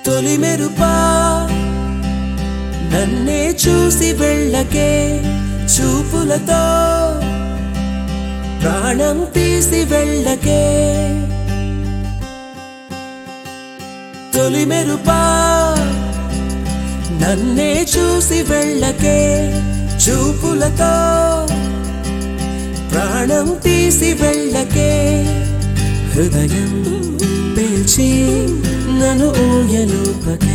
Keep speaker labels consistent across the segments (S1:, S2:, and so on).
S1: తొలి మెరుపా నన్నే చూసి వెళ్ళకే చూపులతో ప్రాణం తీసి వెళ్ళకే తొలి మెరుపా నన్నే చూసి వెళ్ళకే చూపులతో ప్రాణం తీసి వెళ్ళకే హృదయం పేల్చి నన్ను ఊయలూపకే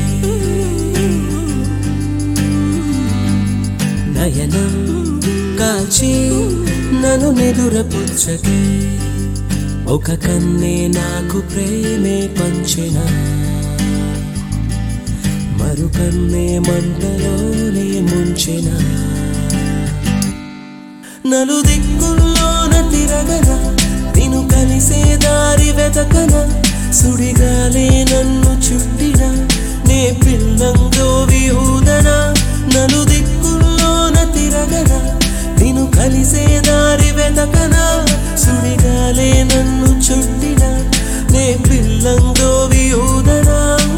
S1: నయనం కాల్చి నన్ను నిదురపుచ్చకే ఒక కన్నే నాకు ప్రేమే పంచిన మరు కన్నే మంటలోనే ముంచిన నలు దిక్కుల్లోన తిరగన నిన్ను కలిసే దారి వెతకన సుడిగాలే నన్ను చుట్టిన నే పిల్లంతో విహూదన నలు దిక్కుల్లోన తిరగన నిన్ను కలిసే దారి వెతకన సుడిగాలే నన్ను చుట్టిన నే పిల్లంతో విహూదన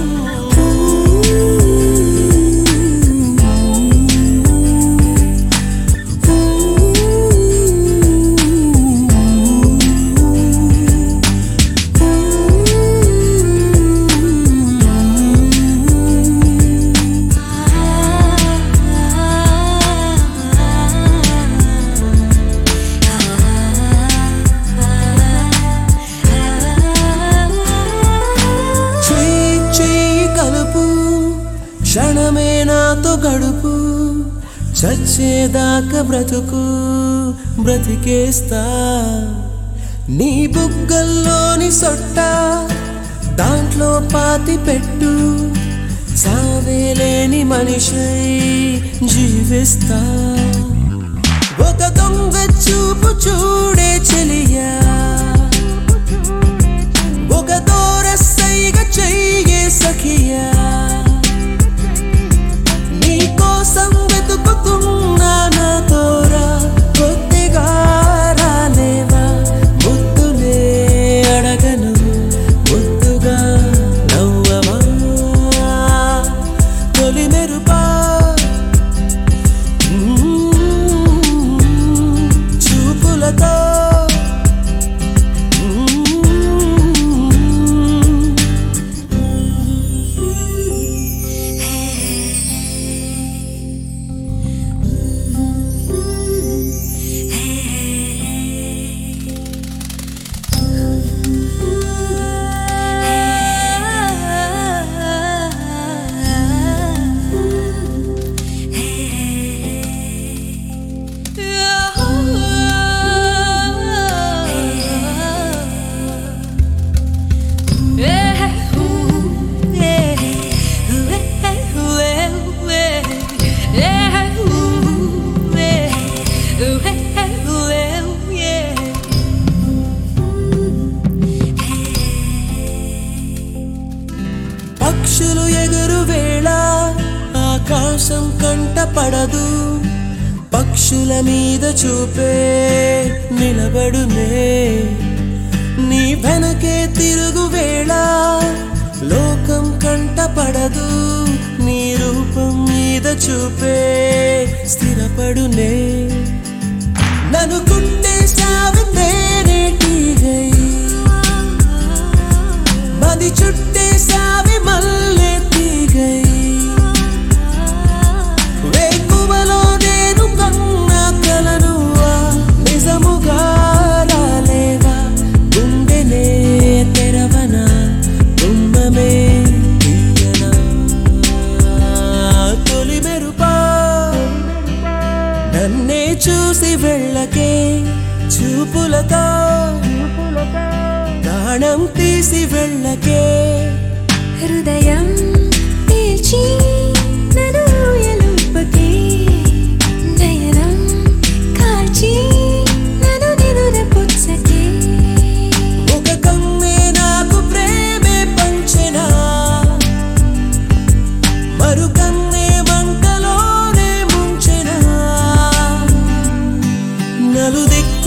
S1: క్షణమే నాతో గడుపు చచ్చేదాకా బ్రతుకు బ్రతికేస్తా నీ బుగ్గల్లోని సొట్ట దాంట్లో పాతి పెట్టు సావేలేని మనిషై జీవిస్తా ఒక దొంగ చూపు చూడే చెలియా ఒక దూరసైగా చెయ్యే సఖియా కోసం వెతుకుతున్నా నా తోరా కొద్దిగా రాలేవా ముద్దులే అడగను ముద్దుగా నవ్వవా తొలి మెరుపా చూపులతో పక్షులు ఎగురు వేళ ఆకాశం కంట పడదు పక్షుల మీద చూపే నిలబడునే నీ వెనకే తిరుగు వేళ లోకం కంట పడదు నీ రూపం మీద చూపే స్థిరపడునే నన్ను కుట్టేసావి తేనెటీగై మది చుట్టేసావి మల్లె తీగై వేకువలో నేను కన్నా కలనువా నిజముగా రాలేవా గుండెనే తెరవనా కుంభమే తీయనా తొలి మెరుపా నన్నే చూసి వెళ్ళకే చూపులతో ప్రాణం తీసి వెళ్ళకే
S2: హృదయం పేల్చి నన్ను ఊయలూపకే నయనం కాల్చి నన్ను నిదురపుచ్చకే
S1: ఒక కన్నే నాకు ప్రేమే పంచెనా మరు కన్నే మంటలోనే ముంచెనా నలు దిక్కు